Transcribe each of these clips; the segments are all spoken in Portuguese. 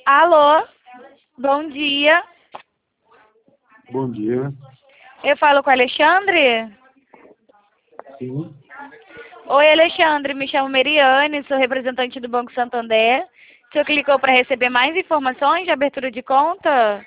Alô, bom dia. Bom dia. Eu falo com o Alexandre? Sim, Oi, Alexandre, me chamo Meriane, sou representante do Banco Santander. O senhor clicou para receber mais informações de abertura de conta?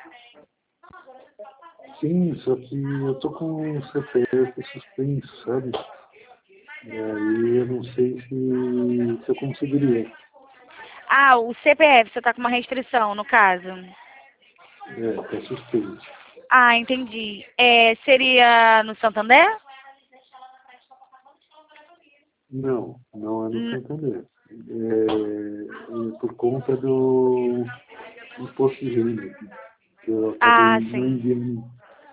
sim, só que eu tô com um CPF suspenso, sabe? E aí eu não sei se eu conseguiria. Ah, o CPF, você está com uma restrição, no caso. Tá suspenso. Ah, entendi. Seria no Santander? Não, não é no N- Santander. É por conta do imposto de renda, que eu acabei Ah, não sim. enviando.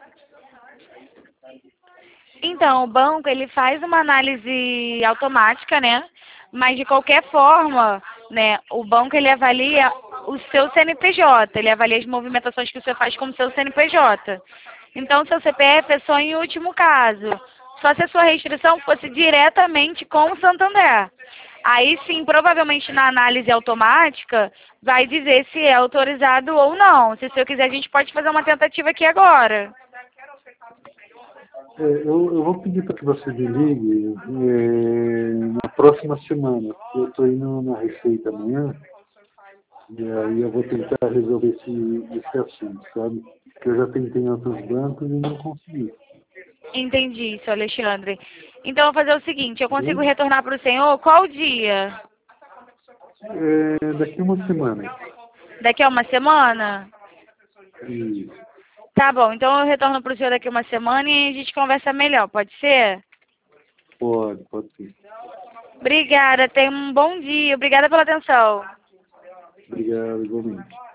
Então, o banco, ele faz uma análise automática, né? Mas, de qualquer forma, né, o banco, ele avalia o seu CNPJ, ele avalia as movimentações que você faz com o seu CNPJ. Então, seu CPF é só em último caso. Só se a sua restrição fosse diretamente com o Santander. Aí sim, provavelmente na análise automática, vai dizer se é autorizado ou não. Se o senhor quiser, a gente pode fazer uma tentativa aqui agora. Eu vou pedir para que você me ligue na próxima semana, porque eu estou indo na Receita amanhã. E aí eu vou tentar resolver esse assunto, sabe? Porque eu já tentei em outros bancos e não consegui. Entendi, seu Alexandre. Então, eu vou fazer o seguinte, eu consigo Viu? retornar para o senhor qual dia? Daqui uma semana. Daqui a uma semana? Isso. Tá bom, então eu retorno para o senhor daqui a uma semana e a gente conversa melhor, pode ser? Pode ser. Obrigada, tenha um bom dia. Obrigada pela atenção. Obrigado, igualmente.